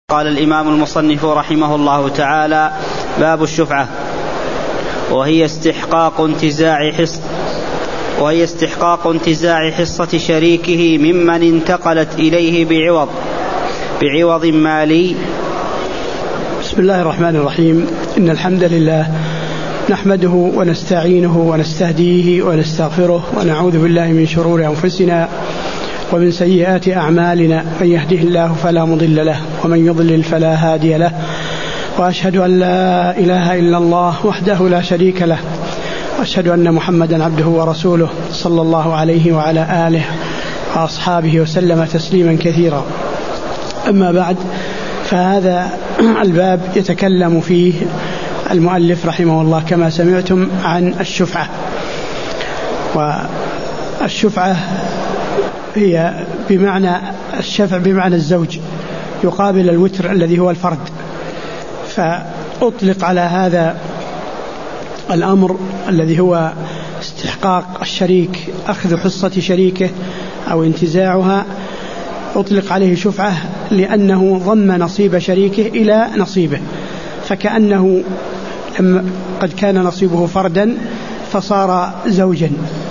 قال الإمام المصنف رحمه الله تعالى: باب الشفعة، وهي استحقاق انتزاع حصة شريكه ممن انتقلت إليه بعوض مالي. بسم الله الرحمن الرحيم. إن الحمد لله نحمده ونستعينه ونستهديه ونستغفره ونعوذ بالله من شرور أنفسنا ومن سيئات أعمالنا، من يهده الله فلا مضل له ومن يضلل فلا هادي له، وأشهد أن لا إله إلا الله وحده لا شريك له، وأشهد أن محمدا عبده ورسوله صلى الله عليه وعلى آله وأصحابه وسلم تسليما كثيرا. أما بعد، فهذا الباب يتكلم فيه المؤلف رحمه الله كما سمعتم عن الشفعة. والشفعة هي بمعنى الشفع بمعنى الزوج يقابل الوتر الذي هو الفرد، فأطلق على هذا الأمر الذي هو استحقاق الشريك، أخذ حصة شريكه أو انتزاعها، أطلق عليه شفعة لأنه ضم نصيب شريكه إلى نصيبه، فكأنه قد كان نصيبه فردا فصار زوجا.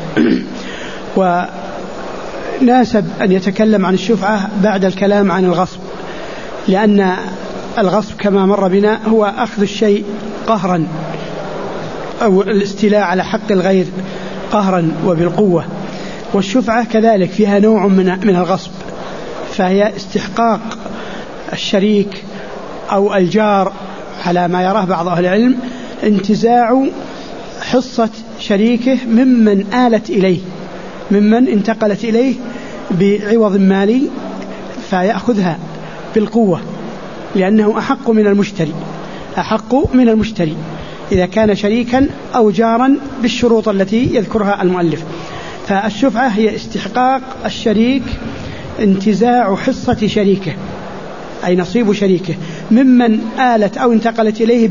وناسب أن يتكلم عن الشفعة بعد الكلام عن الغصب، لأن الغصب كما مر بنا هو أخذ الشيء قهرا أو الاستيلاء على حق الغير قهرا وبالقوة، والشفعة كذلك فيها نوع من الغصب، فهي استحقاق الشريك أو الجار على ما يراه بعض أهل العلم انتزاع حصة شريكه ممن انتقلت إليه بعوض مالي، فيأخذها بالقوة لأنه أحق من المشتري إذا كان شريكا أو جارا بالشروط التي يذكرها المؤلف. فالشفعة هي استحقاق الشريك انتزاع حصة شريكه أي نصيب شريكه ممن آلت أو انتقلت إليه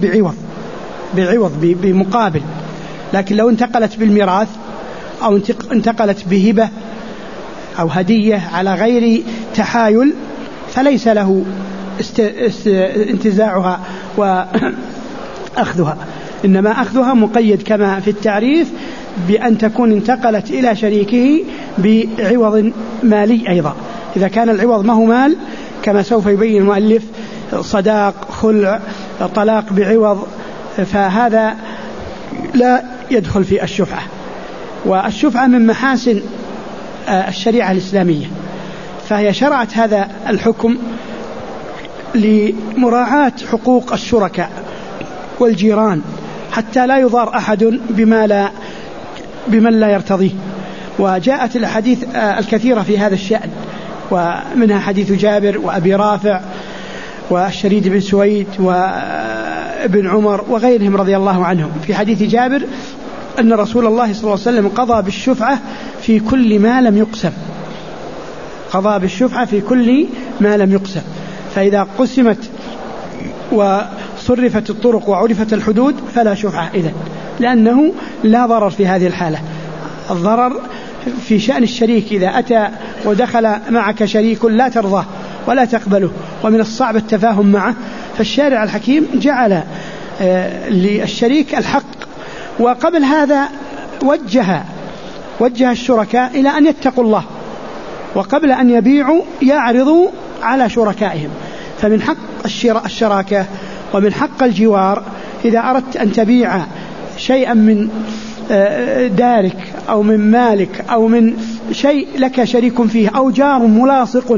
بمقابل. لكن لو انتقلت بالميراث أو انتقلت بهبة أو هدية على غير تحايل فليس له انتزاعها وأخذها، إنما أخذها مقيد كما في التعريف بأن تكون انتقلت إلى شريكه بعوض مالي أيضا. إذا كان العوض ما هو مال كما سوف يبين المؤلف، صداق، خلع، طلاق بعوض، فهذا لا يدخل في الشفعة. والشفعة من محاسن الشريعة الإسلامية، فهي شرعت هذا الحكم لمراعاة حقوق الشركاء والجيران حتى لا يضار أحد بمن لا يرتضيه. وجاءت الأحاديث الكثيرة في هذا الشأن، ومنها حديث جابر وأبي رافع والشريد بن سويد وابن عمر وغيرهم رضي الله عنهم. في حديث جابر أن رسول الله صلى الله عليه وسلم قضى بالشفعة في كل ما لم يقسم، فإذا قسمت وصرفت الطرق وعرفت الحدود فلا شفعة إذن، لأنه لا ضرر في هذه الحالة. الضرر في شأن الشريك إذا أتى ودخل معك شريك لا ترضاه ولا تقبله ومن الصعب التفاهم معه، فالشارع الحكيم جعل للشريك الحق. وقبل هذا وجه الشركاء إلى أن يتقوا الله، وقبل أن يبيعوا يعرضوا على شركائهم. فمن حق الشراكة ومن حق الجوار إذا أردت أن تبيع شيئا من دارك أو من مالك أو من شيء لك شريك فيه أو جار ملاصق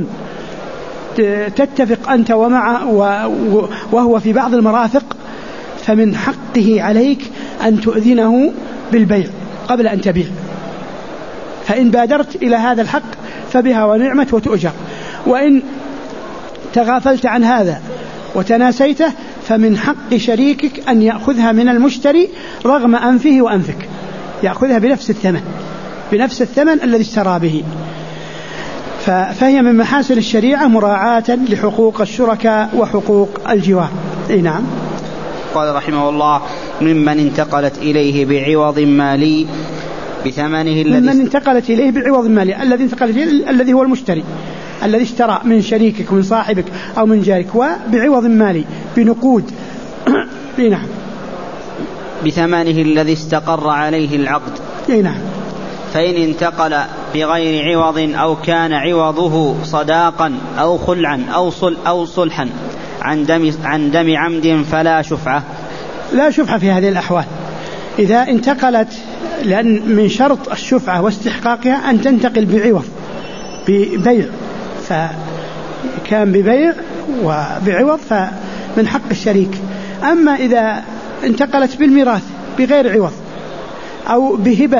تتفق أنت ومعه وهو في بعض المرافق، فمن حقه عليك أن تؤذنه بالبيع قبل أن تبيع. فإن بادرت إلى هذا الحق فبها ونعمت وتؤجر، وإن تغافلت عن هذا وتناسيته فمن حق شريكك أن يأخذها من المشتري رغم أنفه وأنفك، يأخذها بنفس الثمن الذي اشترى به. فهي من محاسن الشريعة مراعاة لحقوق الشركاء وحقوق الجوار. نعم. قال رحمه الله: ممن انتقلت إليه بعوض مالي بثمنه ممن انتقلت إليه بعوض مالي، الذي انتقلت إليه الذي هو المشتري، الذي اشترى من شريكك ومن صاحبك أو من جارك وبعوض مالي بنقود نعم بثمنه الذي استقر عليه العقد. نعم. فإن انتقل بغير عوض أو كان عوضه صداقا أو خلعا أو صلحا عن دم عمد فلا شفعة. لا شفعة في هذه الأحوال إذا انتقلت، لأن من شرط الشفعة واستحقاقها أن تنتقل بعوض ببيع، فكان ببيع وبعوض فمن حق الشريك. أما إذا انتقلت بالميراث بغير عوض أو بهبة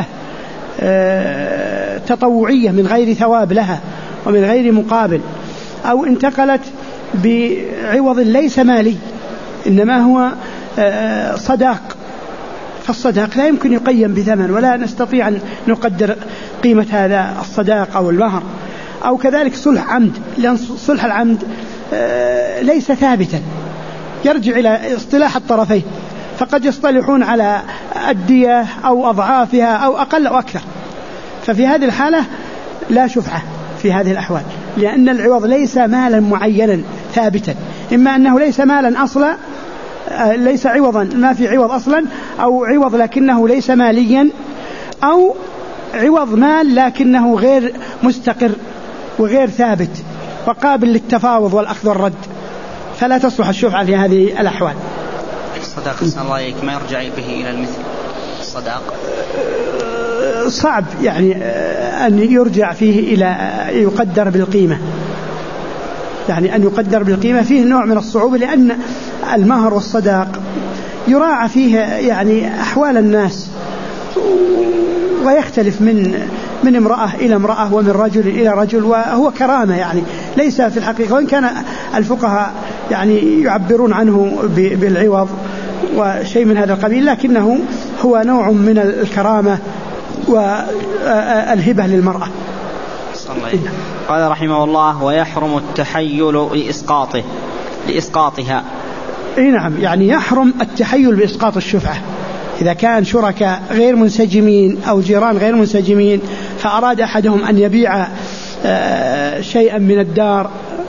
تطوعية من غير ثواب لها ومن غير مقابل، أو انتقلت بعوض ليس مالي إنما هو صداق، فالصداق لا يمكن يقيم بثمن ولا نستطيع أن نقدر قيمة هذا الصداق أو المهر. أو كذلك صلح عمد، لأن صلح العمد ليس ثابتا، يرجع إلى اصطلاح الطرفين، فقد يصطلحون على الدية أو أضعافها أو أقل أو أكثر، ففي هذه الحالة لا شفعة في هذه الأحوال، لأن العوض ليس مالا معينا ثابتا، إما أنه ليس مالا أصلا، ليس عوضا ما في عوض أصلا، أو عوض لكنه ليس ماليا، أو عوض مال لكنه غير مستقر وغير ثابت وقابل للتفاوض والأخذ والرد، فلا تصلح الشفعة في هذه الأحوال. الصداق صلى الله عليك ما يرجع به إلى المثل. الصداق صعب يعني أن يرجع فيه إلى يقدر بالقيمة، يعني أن يقدر بالقيمة فيه نوع من الصعوبة، لأن المهر والصداق يراعى فيه يعني أحوال الناس، ويختلف من امرأة إلى امرأة ومن رجل إلى رجل، وهو كرامة يعني ليس في الحقيقة، وإن كان الفقهاء يعني يعبرون عنه بالعوض وشيء من هذا القبيل، لكنه هو نوع من الكرامة والهبة للمرأة. قال رحمه الله: ويحرم التحيل لإسقاطها. نعم، يعني يحرم التحيل بإسقاط الشفعة إذا كان شركاء غير منسجمين أو جيران غير منسجمين، فأراد أحدهم أن يبيع شيئا من الدار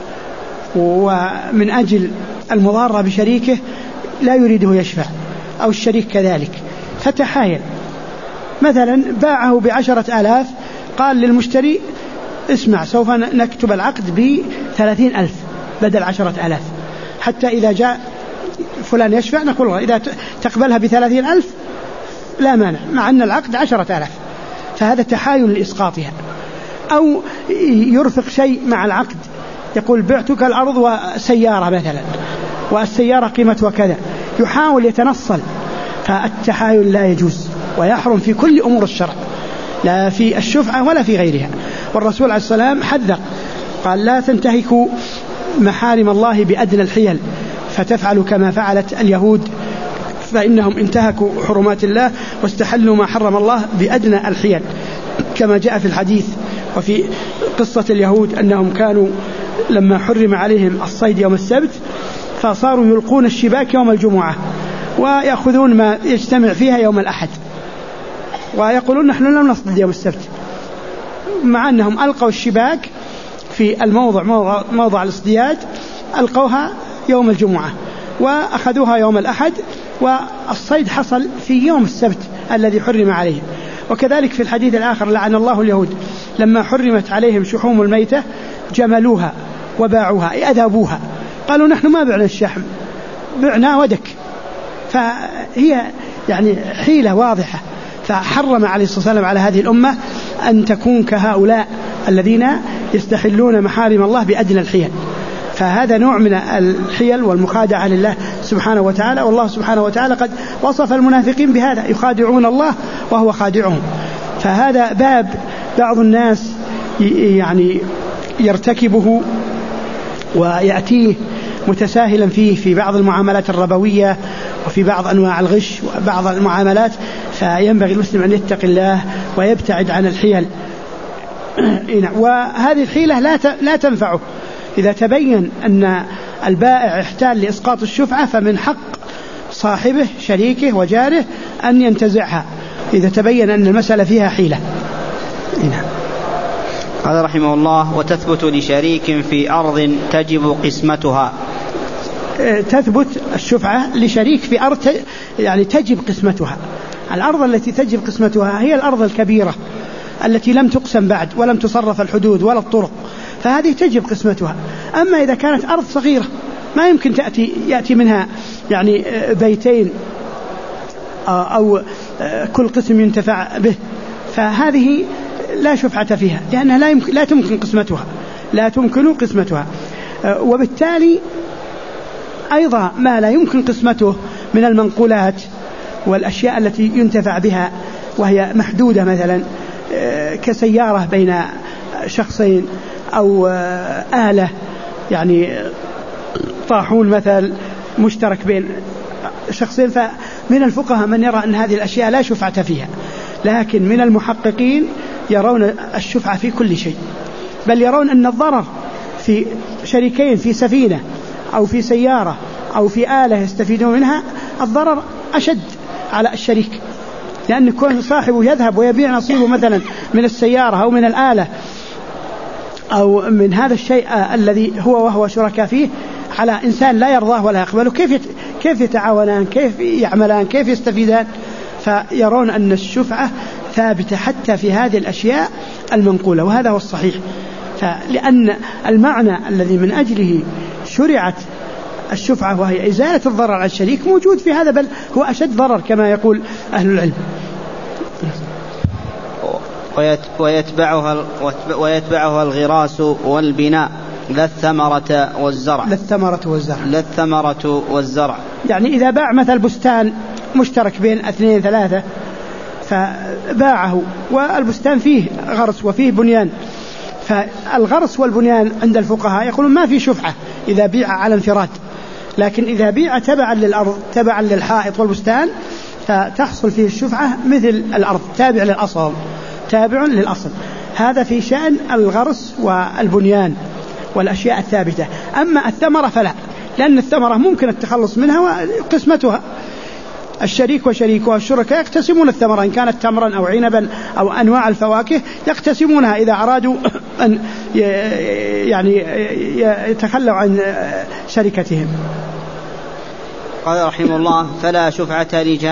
ومن أجل المضارة بشريكه لا يريده يشفع، أو الشريك كذلك، فتحايل مثلا باعه ب10,000، قال للمشتري: اسمع سوف نكتب العقد ب30,000 بدل 10,000، حتى إذا جاء فلان يشفع نقول إذا تقبلها ب30,000 لا مانع، مع أن العقد 10,000، فهذا تحايل لإسقاطها. أو يرفق شيء مع العقد، يقول: بعتك الأرض وسيارة مثلا، والسيارة قيمتها كذا، يحاول يتنصل، فالتحايل لا يجوز ويحرم في كل أمور الشرع، لا في الشفعة ولا في غيرها. والرسول عليه السلام حذر، قال: لا تنتهكوا محارم الله بأدنى الحيل فتفعلوا كما فعلت اليهود، فإنهم انتهكوا حرمات الله واستحلوا ما حرم الله بأدنى الحيل، كما جاء في الحديث وفي قصة اليهود أنهم كانوا لما حرم عليهم الصيد يوم السبت فصاروا يلقون الشباك يوم الجمعة ويأخذون ما يجتمع فيها يوم الأحد، ويقولون: نحن لم نصطاد يوم السبت، مع أنهم ألقوا الشباك في موضع الاصطياد، ألقوها يوم الجمعة وأخذوها يوم الأحد، والصيد حصل في يوم السبت الذي حرم عليهم. وكذلك في الحديث الآخر: لعن الله اليهود لما حرمت عليهم شحوم الميتة جملوها وباعوها، أذابوها، قالوا: نحن ما بعنا الشحم، بعنا ودك. فهي يعني حيلة واضحة، فحرم عليه الصلاة والسلام على هذه الأمة أن تكون كهؤلاء الذين يستحلون محارم الله بأدنى الحيل، فهذا نوع من الحيل والمخادعة لله سبحانه وتعالى. والله سبحانه وتعالى قد وصف المنافقين بهذا: يخادعون الله وهو خادعهم. فهذا باب بعض الناس يعني يرتكبه ويأتيه متساهلا فيه في بعض المعاملات الربوية وفي بعض أنواع الغش وبعض المعاملات، فينبغي المسلم أن يتقي الله ويبتعد عن الحيل. وهذه الحيلة لا تنفعه. إذا تبين أن البائع احتال لإسقاط الشفعة فمن حق صاحبه شريكه وجاره أن ينتزعها إذا تبين أن المسألة فيها حيلة. قال رحمه الله: وتثبت لشريك في أرض تجب قسمتها. تثبت الشفعة لشريك في أرض يعني تجب قسمتها. الأرض التي تجب قسمتها هي الأرض الكبيرة التي لم تقسم بعد ولم تصرف الحدود ولا الطرق، فهذه تجب قسمتها. أما إذا كانت أرض صغيرة ما يمكن يأتي منها يعني بيتين أو كل قسم ينتفع به، فهذه لا شفعة فيها لأنها لا تمكن قسمتها. وبالتالي أيضا ما لا يمكن قسمته من المنقولات والأشياء التي ينتفع بها وهي محدودة، مثلا كسيارة بين شخصين أو آلة يعني طاحون مثل مشترك بين شخصين، فمن الفقهاء من يرى أن هذه الأشياء لا شفعة فيها، لكن من المحققين يرون الشفعة في كل شيء، بل يرون أن الضرر في شريكين في سفينة أو في سيارة أو في آلة يستفيدون منها الضرر أشد على الشريك، لأن كون صاحبه يذهب ويبيع نصيبه مثلا من السيارة أو من الآلة أو من هذا الشيء الذي وهو شركاء فيه على إنسان لا يرضاه ولا يقبله، كيف يتعاونان، كيف يعملان، كيف يستفيدان؟ فيرون أن الشفعة ثابتة حتى في هذه الأشياء المنقولة، وهذا هو الصحيح. لأن المعنى الذي من أجله شرعت الشفعة وهي إزالة الضرر على الشريك موجود في هذا، بل هو أشد ضرر كما يقول أهل العلم. ويتبعها الغراس والبناء لا الثمرة والزرع. يعني إذا باع مثل بستان مشترك بين 2 3 فباعه والبستان فيه غرس وفيه بنيان، فالغرس والبنيان عند الفقهاء يقولون ما في شفعة إذا بيع على انفراد، لكن إذا بيع تبعا للأرض تبعا للحائط والبستان فتحصل فيه الشفعة مثل الأرض تابع للأصل. هذا في شأن الغرس والبنيان والأشياء الثابتة. أما الثمرة فلا، لأن الثمرة ممكن التخلص منها وقسمتها الشريك وشريكه والشركاء يقتسمون الثمرة، إن كانت تمرا أو عنبا أو أنواع الفواكه يقتسمونها إذا أرادوا أن يعني يتخلوا عن شركتهم. قال رحمه الله: فلا شفعة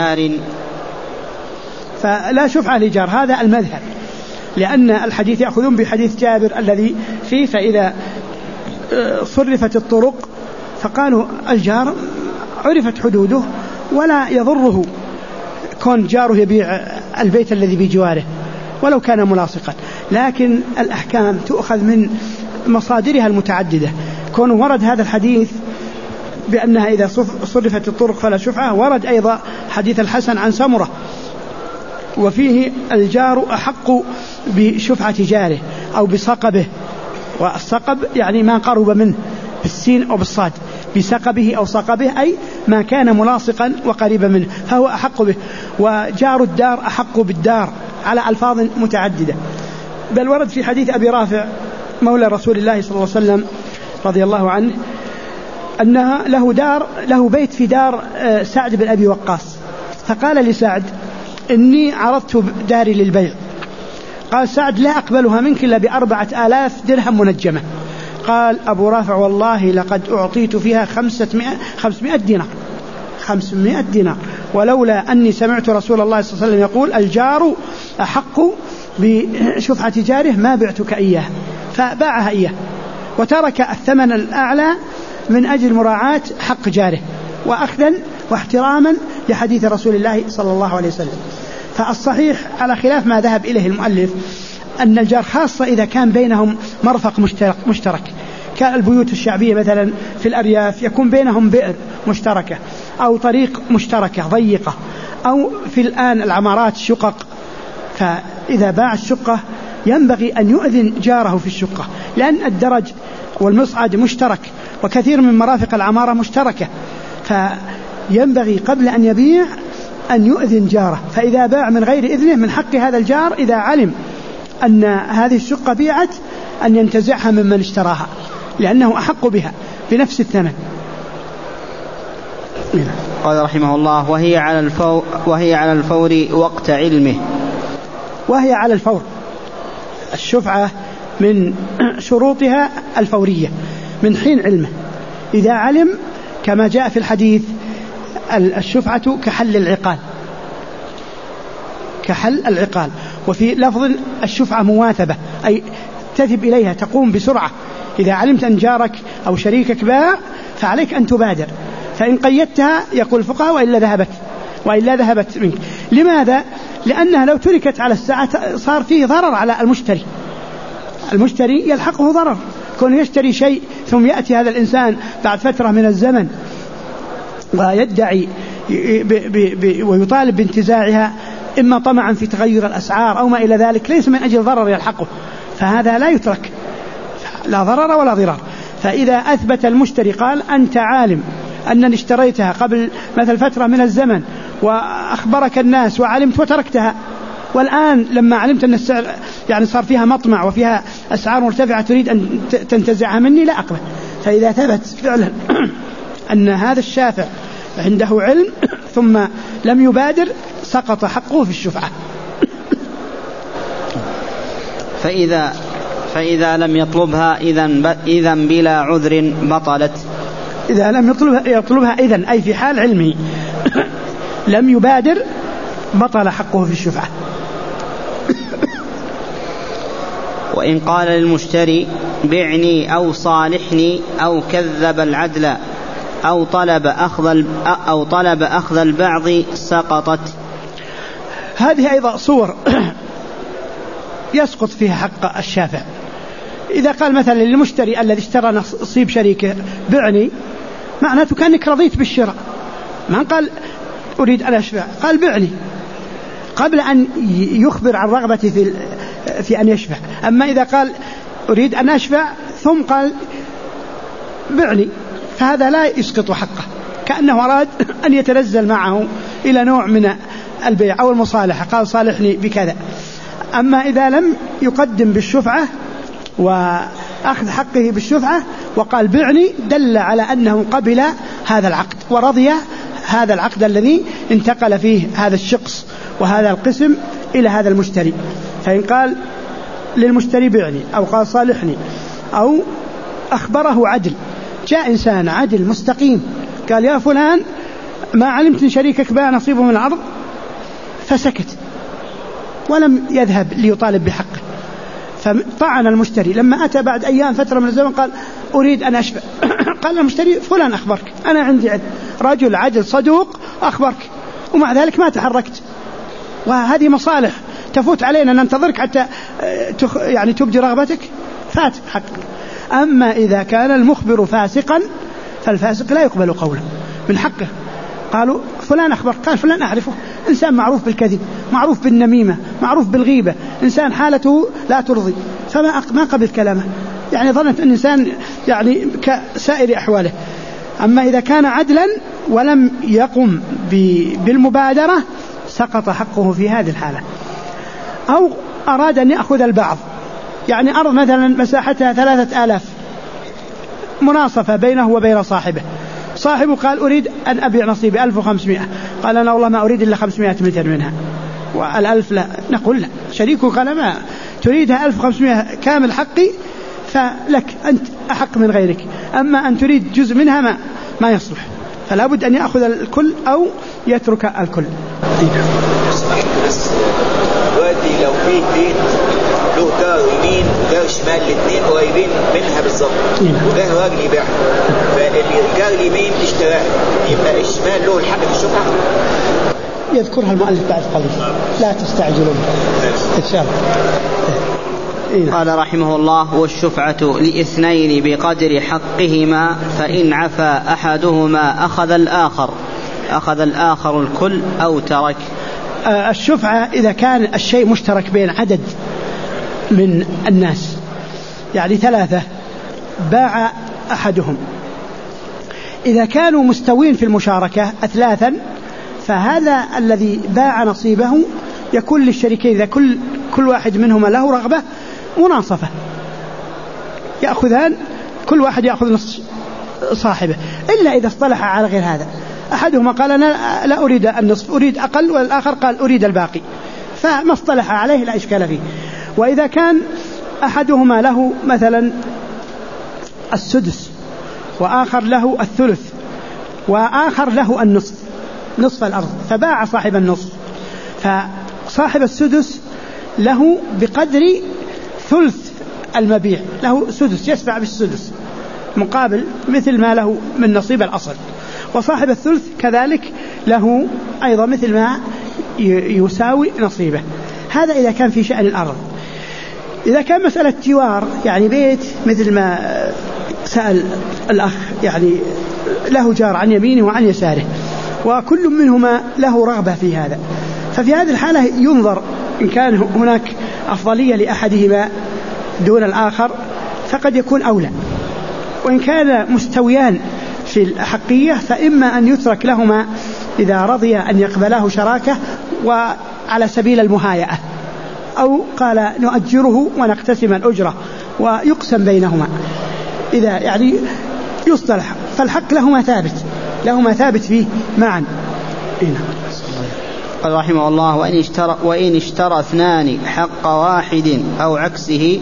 لجار. هذا المذهب، لأن الحديث يأخذون بحديث جابر الذي فيه فإذا صرفت الطرق فقالوا الجار عرفت حدوده ولا يضره كون جاره يبيع البيت الذي بجواره ولو كان ملاصقا، لكن الأحكام تؤخذ من مصادرها المتعددة. كون ورد هذا الحديث بأنها إذا صرفت الطرق فلا شفعة، ورد أيضا حديث الحسن عن سمرة وفيه الجار أحق بشفعة جاره أو بسقبه، والسقب يعني ما قرب منه بالسين أو بالصاد، بسقبه أو سقبه أي ما كان ملاصقا وقريبا منه فهو أحق به، وجار الدار أحق بالدار على ألفاظ متعددة. بل ورد في حديث أبي رافع مولى رسول الله صلى الله عليه وسلم رضي الله عنه أنها له بيت في دار سعد بن أبي وقاص، فقال لسعد إني عرضت داري للبيع، قال سعد لا أقبلها منك إلا ب4,000 درهم منجمة. قال أبو رافع والله لقد أعطيت فيها 500 دينار ولولا أني سمعت رسول الله صلى الله عليه وسلم يقول الجار أحق بشفعة جاره ما بعتك إياه، فباعها إياه وترك الثمن الأعلى من أجل مراعاة حق جاره وأخذا واحتراما لحديث رسول الله صلى الله عليه وسلم. فالصحيح على خلاف ما ذهب إليه المؤلف أن الجار خاصة إذا كان بينهم مرفق مشترك كالبيوت الشعبية مثلا في الأرياف يكون بينهم بئر مشتركة أو طريق مشتركة ضيقة، أو في الآن العمارات شقق، فإذا باع الشقة ينبغي أن يؤذن جاره في الشقة، لأن الدرج والمصعد مشترك وكثير من مرافق العمارة مشتركة، فينبغي قبل أن يبيع أن يؤذن جاره. فإذا باع من غير إذنه من حق هذا الجار إذا علم أن هذه الشقة بيعت أن ينتزعها ممن اشتراها لأنه أحق بها بنفس الثمن. قال رحمه الله: وهي على الفور وقت علمه. وهي على الفور، الشفعة من شروطها الفورية من حين علمه. إذا علم كما جاء في الحديث الشفعة كحل العقال، كحل العقال. وفي لفظ الشفعة مواثبة، أي تذهب إليها تقوم بسرعة. إذا علمت أن جارك أو شريكك باع فعليك أن تبادر، فإن قيدتها يقول الفقهاء وإلا ذهبت منك. لماذا؟ لأنها لو تركت على الساعة صار فيه ضرر على المشتري يلحقه ضرر، كون يشتري شيء ثم يأتي هذا الإنسان بعد فترة من الزمن ويدعي ويطالب بانتزاعها إما طمعا في تغير الأسعار أو ما إلى ذلك، ليس من أجل ضرر يلحقه، فهذا لا يترك، لا ضرر ولا ضرار. فإذا أثبت المشتري قال أنت عالم أنني اشتريتها قبل مثل فترة من الزمن وأخبرك الناس وعلمت وتركتها، والآن لما علمت أن السعر يعني صار فيها مطمع وفيها أسعار مرتفعة تريد أن تنتزعها مني، لا أقبل. فإذا ثبت فعلا أن هذا الشافع عنده علم ثم لم يبادر سقط حقه في الشفعة. فإذا لم يطلبها إذن بلا عذر بطلت. إذا لم يطلبها إذن أي في حال علمه لم يبادر بطل حقه في الشفعة. وإن قال للمشتري بعني أو صالحني أو كذب العدل أو طلب أخذ البعض سقطت. هذه أيضا صور يسقط فيها حق الشافع. إذا قال مثلا للمشتري الذي اشترى نصيب شريكه بعني، معناته كأنك رضيت بالشراء، ما قال أريد أن أشفع، قال بعني قبل أن يخبر عن رغبته في أن يشفع. أما إذا قال أريد أن أشفع ثم قال بعني، فهذا لا يسقط حقه، كأنه أراد أن يتنزل معه إلى نوع من البيع أو المصالحة، قال صالحني بكذا. أما إذا لم يقدم بالشفعة وأخذ حقه بالشفعة وقال بعني، دل على أنه قبل هذا العقد ورضي هذا العقد الذي انتقل فيه هذا الشخص وهذا القسم إلى هذا المشتري. فإن قال للمشتري بعني أو قال صالحني أو أخبره عدل، جاء إنسان عدل مستقيم قال يا فلان ما علمت إن شريكك باع نصيبه من العرض، فسكت ولم يذهب ليطالب بحقه، فطعن المشتري. لما أتى بعد أيام فترة من الزمن قال أريد أن أشفع، قال المشتري فلان أخبرك، أنا عندي رجل عدل صدوق أخبرك، ومع ذلك ما تحركت، وهذه مصالح تفوت علينا ننتظرك حتى يعني تبدي رغبتك، فات حقك. أما إذا كان المخبر فاسقا فالفاسق لا يقبل قوله من حقه. قالوا فلان أخبر، قال فلان أعرفه، إنسان معروف بالكذب، معروف بالنميمة، معروف بالغيبة، إنسان حالته لا ترضي، فما قبل كلامه، يعني ظننت أن إنسان يعني كسائر أحواله. أما إذا كان عدلا ولم يقم بالمبادرة سقط حقه في هذه الحالة. أو أراد أن يأخذ البعض، يعني أرض مثلا مساحتها 3000 مناصفة بينه وبين صاحبه، صاحبه قال أريد أن أبيع نصيبي 1500، قال أنا والله ما أريد إلا 500 متر منها، والألف لا. نقول لا، شريكه قال ما تريدها 1500 كامل حقي، فلك أنت أحق من غيرك، أما أن تريد جزء منها ما يصلح، فلا بد أن يأخذ الكل أو يترك الكل. بس دلوقتي لو في بيت له دار يمين ودار شمال الاثنين قريبين منها بالظبط، وده راجل يبيعها، فالجار اليمين اشتراها، يبقى الشمال له الحق في الشفعة. يذكرها المؤلف بعد قليل، لا تستعجلون إن شاء الله. قال رحمه الله والشفعة لاثنين بقدر حقهما، فإن عفا أحدهما أخذ الآخر الكل أو ترك. الشفعة إذا كان الشيء مشترك بين عدد من الناس، يعني 3 باع أحدهم، إذا كانوا مستوين في المشاركة 3، فهذا الذي باع نصيبه يكون للشريكين، إذا كل واحد منهما له رغبة مناصفة يأخذان، كل واحد يأخذ نصف صاحبه، إلا إذا اصطلح على غير هذا. أحدهما قال أنا لا أريد النصف، أريد أقل، والآخر قال أريد الباقي، فما اصطلح عليه لا إشكال فيه. وإذا كان أحدهما له مثلا السدس، وآخر له الثلث، وآخر له النصف، نصف الأرض، فباع صاحب النصف، فصاحب السدس له بقدر ثلث المبيع، له سدس يشفع بالسدس مقابل مثل ما له من نصيب الأصل، وصاحب الثلث كذلك له أيضا مثل ما يساوي نصيبه. هذا إذا كان في شأن الأرض. إذا كان مسألة جوار، يعني بيت مثل ما سأل الأخ، يعني له جار عن يمينه وعن يساره وكل منهما له رغبة في هذا، ففي هذه الحالة ينظر إن كان هناك أفضلية لأحدهما دون الآخر فقد يكون أولى، وإن كان مستويان في الأحقية فإما أن يترك لهما إذا رضي أن يقبلاه شراكة وعلى سبيل المهايئة، أو قال نؤجره ونقتسم الأجرة ويقسم بينهما، إذا يعني يصطلح، فالحق لهما ثابت فيه معا. قال رحمه الله: وإن اشترى اثنان حق واحد أو عكسه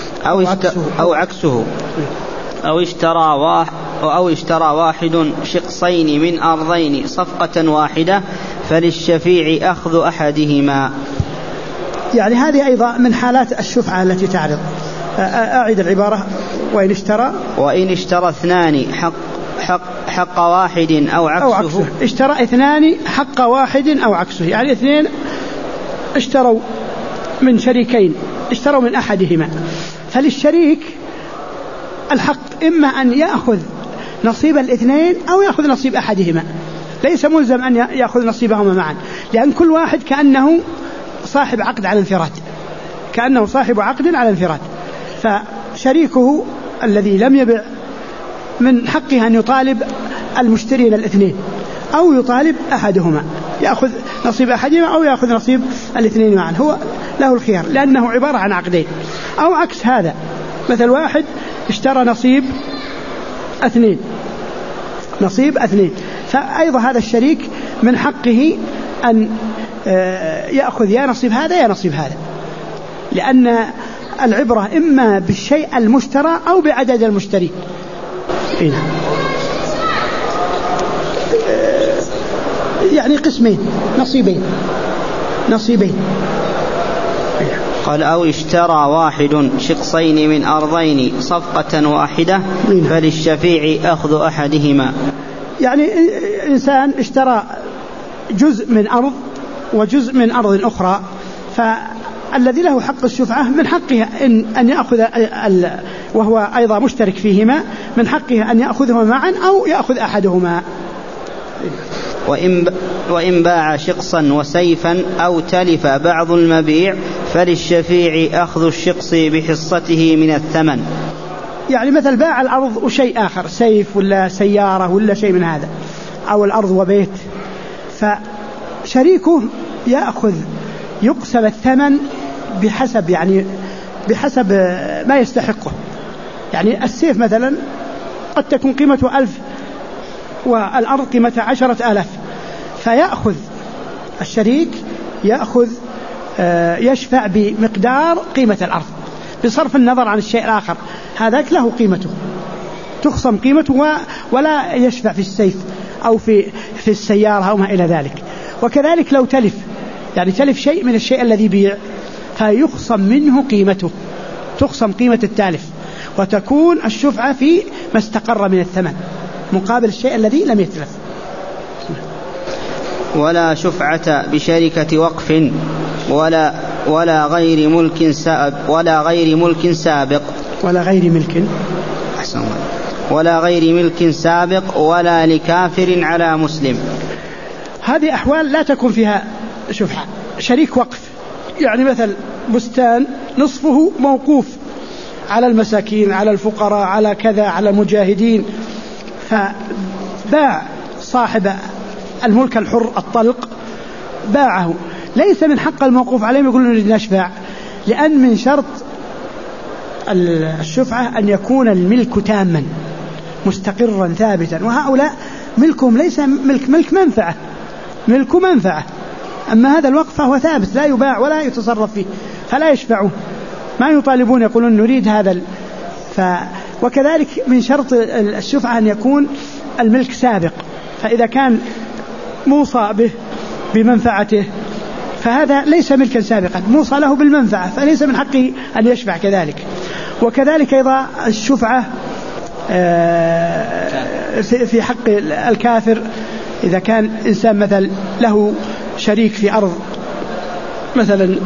أو اشترى واحد شقصين من أرضين صفقة واحدة فللشفيع أخذ أحدهما. يعني هذه أيضا من حالات الشفعة التي تعرض. أعيد العبارة: وإن اشترى اثنان حق واحد أو عكسه. اشترى اثنان حق واحد أو عكسه، يعني اثنين اشتروا من شريكين، اشتروا من أحدهما، فللشريك الحق إما أن يأخذ نصيب الاثنين أو يأخذ نصيب أحدهما، ليس ملزم أن يأخذ نصيبهما معا، لأن كل واحد كأنه صاحب عقد على انفراد، فشريكه الذي لم يبع من حقه أن يطالب المشترين الاثنين أو يطالب أحدهما، يأخذ نصيب أحدهما أو يأخذ نصيب الاثنين معا، هو له الخيار لأنه عبارة عن عقدين. أو عكس هذا، مثل واحد اشترى نصيب اثنين، فأيضا هذا الشريك من حقه أن يأخذ يا نصيب هذا يا نصيب هذا، لأن العبرة إما بالشيء المشترى أو بعدد المشتري. يعني قسمين، نصيبين. قال: أو اشترى واحد شقصين من أرضين صفقة واحدة فللشفيع أخذ أحدهما. يعني إنسان اشترى جزء من أرض وجزء من أرض أخرى، فالذي له حق الشفعة من حقه أن يأخذ، وهو أيضا مشترك فيهما، من حقه أن يأخذهما معا أو يأخذ أحدهما. وإن باع شقصا وسيفا أو تلف بعض المبيع فللشفيع أخذ الشقص بحصته من الثمن. يعني مثل باع الأرض وشيء آخر، سيف ولا سيارة ولا شيء من هذا، أو الأرض وبيت، فشريكه يقسم الثمن بحسب ما يستحقه. يعني السيف مثلا قد تكون قيمته 1000 والأرض قيمتها 10,000، فيأخذ الشريك يشفع بمقدار قيمة الأرض بصرف النظر عن الشيء الآخر، هذاك له قيمته، تخصم قيمته، ولا يشفع في السيف أو في السيارة أو ما إلى ذلك. وكذلك لو تلف شيء من الشيء الذي بيع فيخصم منه قيمته، تخصم قيمة التالف، وتكون الشفعة في ما استقر من الثمن مقابل الشيء الذي لم يتلف. ولا شفعة بشركة وقف ولا غير ملك سابق ولا غير ملك سابق ولا لكافر على مسلم. هذه أحوال لا تكون فيها شفعة. شريك وقف، يعني مثل بستان نصفه موقوف على المساكين، على الفقراء، على كذا، على المجاهدين، فباع صاحب الملك الحر الطلق باعه، ليس من حق الموقوف عليهم يقولون نريد نشفع، لأن من شرط الشفعة أن يكون الملك تاما مستقرا ثابتا، وهؤلاء ملكهم ليس ملك منفعة، أما هذا الوقف فهو ثابت لا يباع ولا يتصرف فيه، فلا يشفعون. ما يطالبون يقولون نريد هذا وكذلك من شرط الشفعة أن يكون الملك سابق، فإذا كان موصى به بمنفعته فهذا ليس ملكا سابقا، موصى له بالمنفعة فليس من حقه أن يشفع كذلك. وكذلك أيضا الشفعة في حق الكافر، إذا كان إنسان مثلا له شريك في أرض مثلا،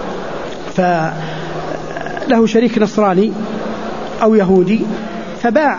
فله شريك نصراني أو يهودي، فباع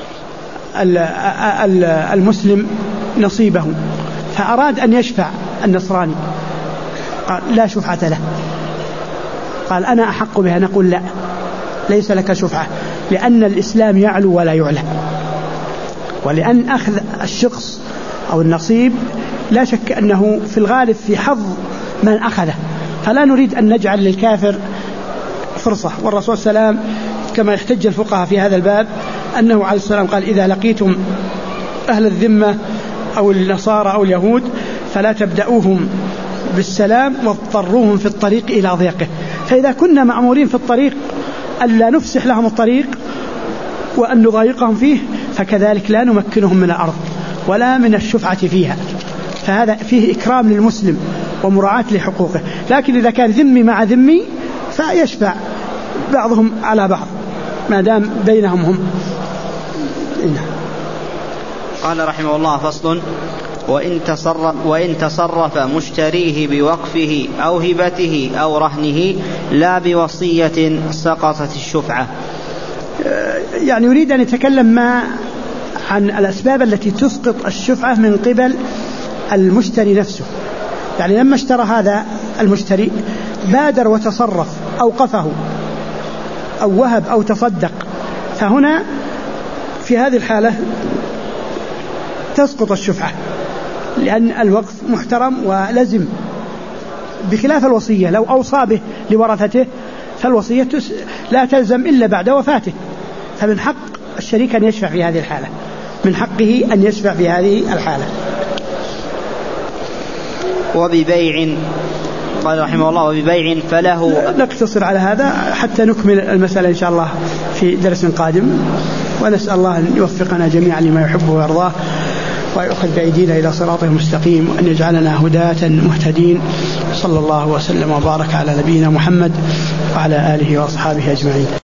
المسلم نصيبه فأراد أن يشفع النصراني، قال لا شفعة له، قال أنا أحق بها، نقول لا، ليس لك شفعة، لأن الإسلام يعلو ولا يعلى، ولأن أخذ الشخص أو النصيب لا شك أنه في الغالب في حظ من أخذه، فلا نريد أن نجعل للكافر فرصة. والرسول صلى الله عليه وسلم كما يحتج الفقهاء في هذا الباب أنه عليه السلام قال إذا لقيتم أهل الذمة أو النصارى أو اليهود فلا تبدأوهم بالسلام واضطروهم في الطريق إلى ضيقه. فإذا كنا مأمورين في الطريق ألا نفسح لهم الطريق وأن نضايقهم فيه، فكذلك لا نمكنهم من الأرض ولا من الشفعة فيها، فهذا فيه إكرام للمسلم ومراعاة لحقوقه. لكن إذا كان ذمي مع ذمي فيشفع بعضهم على بعض ما دام بينهم هم. قال رحمه الله: فصل: وإن تصرف مشتريه بوقفه أو هبته أو رهنه لا بوصية سقطت الشفعة. يعني يريد أن يتكلم عن الأسباب التي تسقط الشفعة من قبل المشتري نفسه. يعني لما اشترى هذا المشتري بادر وتصرف، أوقفه أو وهب أو تصدق، فهنا في هذه الحالة تسقط الشفعة، لأن الوقف محترم ولزم، بخلاف الوصية لو أوصى به لورثته فالوصية لا تلزم إلا بعد وفاته، فمن حق الشريك أن يشفع في هذه الحالة، من حقه أن يشفع في هذه الحالة. وببيع، قال رحمه الله: وببيع فله. نقتصر على هذا حتى نكمل المسألة إن شاء الله في درس قادم، ونسأل الله أن يوفقنا جميعا لما يحبه ويرضاه، ويأخذ بأيدينا إلى صراطه المستقيم، وأن يجعلنا هداة مهتدين. صلى الله وسلم وبارك على نبينا محمد وعلى آله وأصحابه أجمعين.